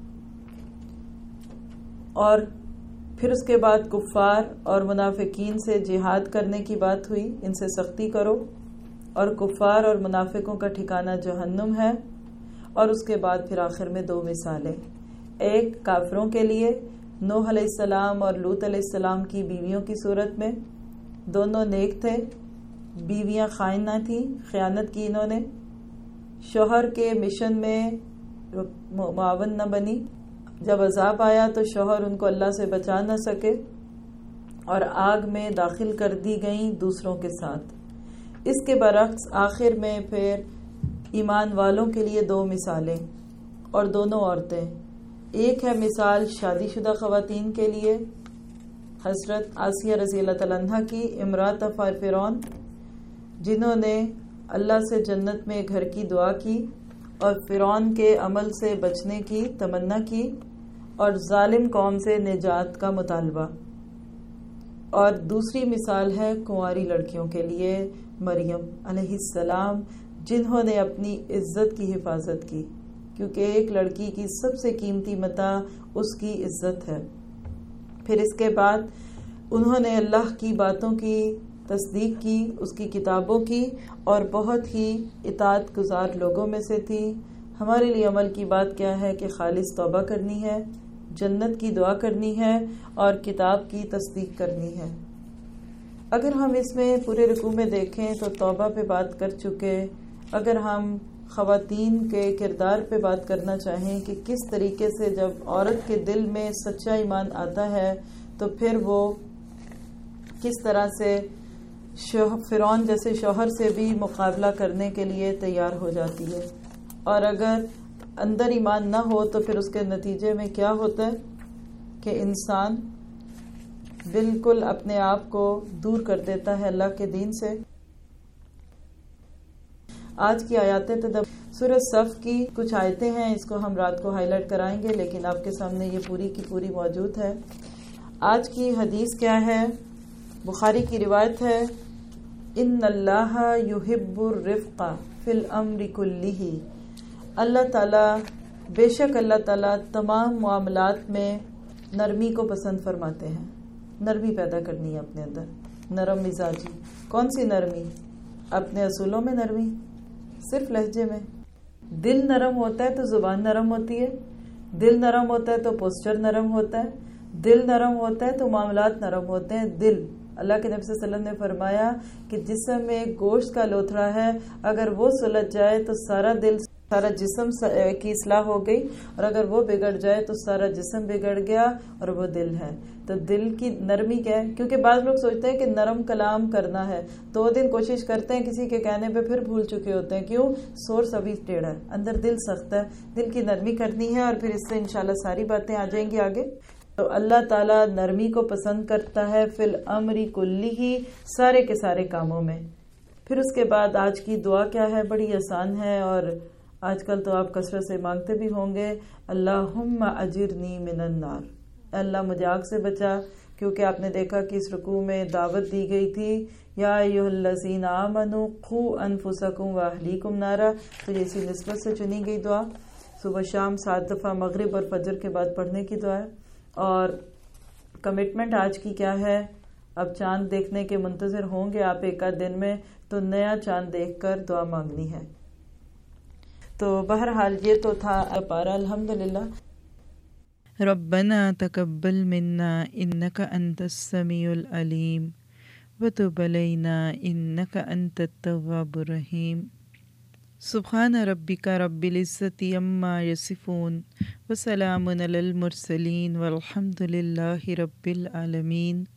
اور پھر اس کے بعد کفار اور منافقین سے جہاد کرنے کی بات ہوئی، ان سے سختی کرو، اور کفار اور منافقوں کا ٹھکانہ جہنم ہے۔ اور اس کے بعد پھر آخر میں دو مثالیں، ایک کافروں کے لیے نوح علیہ السلام اور لوط علیہ السلام کی بیویوں کی صورت میں، دونوں نیک تھے، بیویاں خائنہ تھیں، خیانت کی انہوں نے، شوہر کے مشن میں معاون نہ بنی، جب عذاب آیا تو شوہر ان کو اللہ سے بچا نہ سکے اور آگ میں داخل کر دی گئیں دوسروں کے ساتھ۔ اس کے برعکس آخر میں پھر ایمان والوں کے لیے دو مثالیں، اور دونوں عورتیں، ایک ہے مثال شادی شدہ خواتین کے لیے، حضرت آسیہ رضی اللہ تعالیٰ عنہ کی، امرات فرعون، جنہوں نے اللہ سے جنت میں گھر کی دعا کی اور فرعون کے عمل سے بچنے کی تمنا کی اور ظالم قوم سے نجات کا مطالبہ۔ اور دوسری مثال ہے کنواری لڑکیوں کے لیے، مریم علیہ السلام، جنہوں نے اپنی عزت کی حفاظت کی، کیونکہ ایک لڑکی کی سب سے قیمتی متاع اس کی عزت ہے۔ پھر اس کے بعد انہوں نے اللہ کی باتوں کی تصدیق کی، اس کی کتابوں کی، اور بہت ہی اطاعت گزار لوگوں میں سے تھی۔ ہمارے لیے عمل کی بات کیا ہے کہ خالص توبہ کرنی ہے، جنت کی دعا کرنی ہے اور کتاب کی تصدیق کرنی ہے۔ اگر ہم اس میں پورے رکوع میں دیکھیں تو توبہ پہ بات کر چکے، اگر ہم خواتین کے کردار پہ بات کرنا چاہیں کہ کس طریقے سے جب عورت کے دل میں سچا ایمان آتا ہے تو پھر وہ کس طرح سے فرعون جیسے شوہر سے بھی مقابلہ کرنے کے لیے تیار ہو جاتی ہے، اور اگر اندر ایمان نہ ہو تو پھر اس کے نتیجے میں کیا ہوتا ہے کہ انسان بالکل اپنے آپ کو دور کر دیتا ہے اللہ کے دین سے۔ آج کی آیات تدبر سورہ صف کی کچھ آیتیں ہیں، اس کو ہم رات کو ہائی لائٹ کرائیں گے، لیکن آپ کے سامنے یہ پوری کی پوری موجود ہے۔ آج کی حدیث کیا ہے؟ بخاری کی روایت ہے، ان اللہ یحب الرفق فی الامر کلہ، اللہ تعالیٰ بے شک اللہ تعالیٰ تمام معاملات میں نرمی کو پسند فرماتے ہیں۔ نرمی پیدا کرنی ہے اپنے اندر، نرم مزاجی۔ کون سی نرمی؟ اپنے اصولوں میں نرمی، صرف لہجے میں۔ دل نرم ہوتا ہے تو زبان نرم ہوتی ہے، دل نرم ہوتا ہے تو پوسچر نرم ہوتا ہے، دل نرم ہوتا ہے تو معاملات نرم ہوتے ہیں۔ دل، اللہ کے نبی صلی اللہ علیہ وسلم نے فرمایا کہ جسم میں گوشت کا لوتھڑا ہے، اگر وہ سلجھ جائے تو سارا دل سارا جسم کی اصلاح ہو گئی، اور اگر وہ بگڑ جائے تو سارا جسم بگڑ گیا، اور وہ دل ہے۔ تو دل کی نرمی کیا ہے؟ کیونکہ بعض لوگ سوچتے ہیں کہ نرم کلام کرنا ہے، دو دن کوشش کرتے ہیں کسی کے کہنے پہ پھر بھول چکے ہوتے ہیں، کیوں؟ سورس ابھی ٹیڑھا ہے، اندر دل سخت ہے۔ دل کی نرمی کرنی ہے، اور پھر اس سے انشاءاللہ ساری باتیں آ جائیں گی آگے۔ تو اللہ تعالیٰ نرمی کو پسند کرتا ہے فی الامر کلہ، سارے کے سارے کاموں میں۔ پھر اس کے بعد آج کی دعا کیا ہے؟ بڑی آسان ہے، اور آج کل تو آپ کثرت سے مانگتے بھی ہوں گے، اللہم اجرنی من النار، اللہ مجھے آگ سے بچا، کیونکہ آپ نے دیکھا کہ اس رکوع میں دعوت دی گئی تھی، یا ایھا الذین آمنوا قوا انفسکم واہلیکم نارا، تو یہ اسی نسبت سے چنی گئی دعا، صبح شام سات دفعہ مغرب اور فجر کے بعد پڑھنے کی دعا ہے۔ اور کمٹمنٹ آج کی کیا ہے؟ اب چاند دیکھنے کے منتظر ہوں گے آپ ایک آدھ دن میں، تو نیا چاند دیکھ کر دعا مانگنی ہے۔ تو بہرحال یہ تو تھا پارہ الحمدللہ۔ ربنا تقبل منا انک انت السمیع العلیم وتب علینا انک انت التواب الرحیم۔ سبحان ربک رب العزۃ عما یصفون وسلام علی المرسلین والحمد للہ رب العالمین۔